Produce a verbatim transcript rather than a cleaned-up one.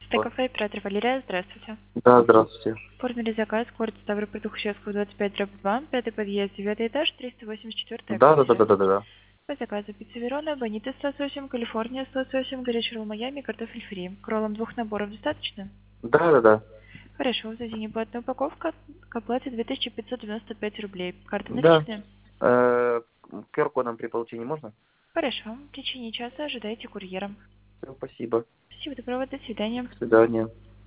Стейк-кафе, оператор Валерия, здравствуйте. Да, здравствуйте. Оформили заказ, город Ставропольского двадцать пять дробь два, пятый подъезд, девятый этаж, триста восемьдесят четвёртая Да, да, да, да, квартира. да, да, да. По заказу пицца Верона, бонита сто восемь, Калифорния сто восемь, горячий ролл Майами, картофель фри. К роллам двух наборов достаточно? Да, да, да. Хорошо, за день платная упаковка, к оплате две тысячи пятьсот девяносто пять рублей. Карта Да. наличная? Э, ку ар кодом при получении можно? Хорошо, в течение часа ожидайте курьера. Всё, спасибо. Всего доброго, до свидания. До свидания.